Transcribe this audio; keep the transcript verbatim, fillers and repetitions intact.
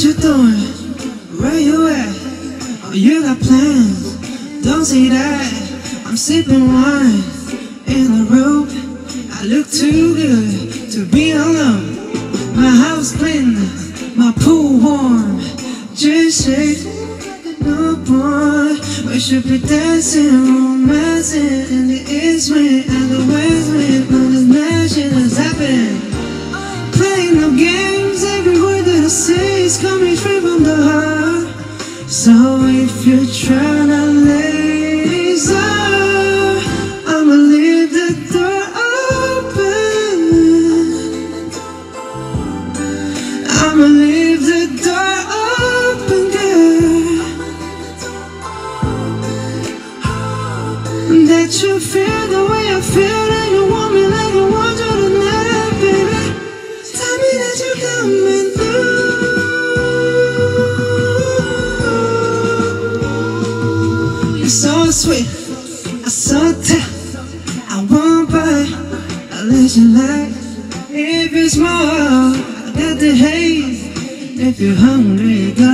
what you doing? Where you at? Oh, you got plans? Don't say that. I'm sipping wine in the room. I look too good to be alone. My house clean, my pool warm. Just shake like a newborn. We should be dancing, romancing in the east wind and the west wind. When this magic is happening, playing no games, every word that I say is coming straight from the heart. So if you're tryna laser, I'ma leave the door open. I'ma leave the door open, girl. That you feel the way I feel, that you want me like I want you tonight, baby. Tell me that you're coming through. You're so sweet, I so tough. I won't bite unless you like. If it's more, I got the haze. If you're hungry, go